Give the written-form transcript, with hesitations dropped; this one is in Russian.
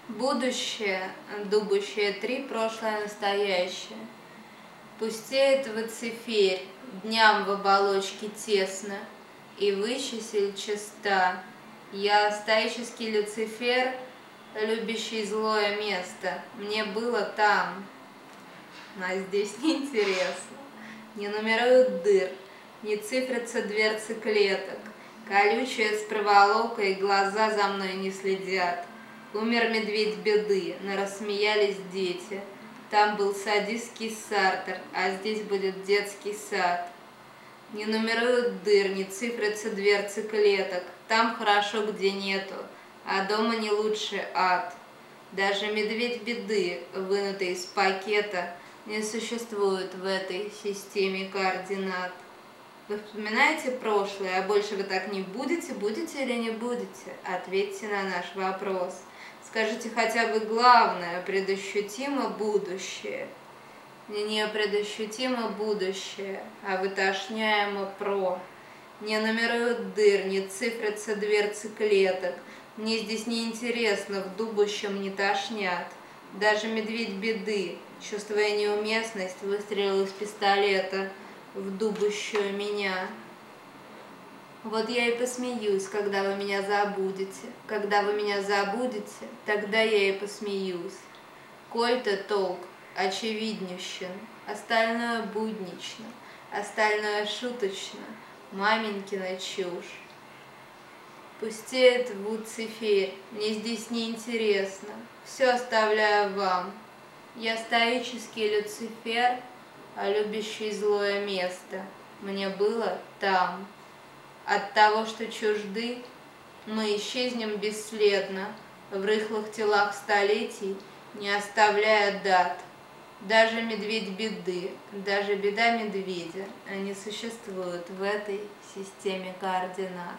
Будущее, дубущее три, прошлое, настоящее. Пустеет Вациферь, дням в оболочке тесно, и вычесель чиста. Я стоический Люцифер, любящий злое место, мне было там. А здесь неинтересно. Не нумеруют дыр, не цифрятся дверцы клеток. Колючие с проволокой глаза за мной не следят. Умер медведь беды, но рассмеялись дети. Там был садистский Сартр, а здесь будет детский сад. Не нумеруют дыр, не цифрятся дверцы клеток. Там хорошо, где нету, а дома не лучше ад. Даже медведь беды, вынутый из пакета, не существует в этой системе координат. Вы вспоминаете прошлое, а больше вы так не будете? Будете или не будете? Ответьте на наш вопрос. Скажите хотя бы главное: предощутимо будущее. Не предощутимо будущее, а вытошняемо про. Не нумеруют дыр, не цифрятся дверцы клеток. Мне здесь не интересно, в дубущем не тошнят. Даже медведь беды, чувствуя неуместность, выстрелил из пистолета в дубущую меня. Вот я и посмеюсь, когда вы меня забудете. Когда вы меня забудете, тогда я и посмеюсь. Кой-то толк очевиднющен, остальное буднично, остальное шуточно, маменькина чушь. Пустеет Вуциферь, мне здесь неинтересно, все оставляю вам. Я стоический Люцифер, а любящий злое место, мне было там. От того, что чужды, мы исчезнем бесследно в рыхлых телах столетий, не оставляя дат. Даже медведь беды, даже беда медведя, они существуют в этой системе координат.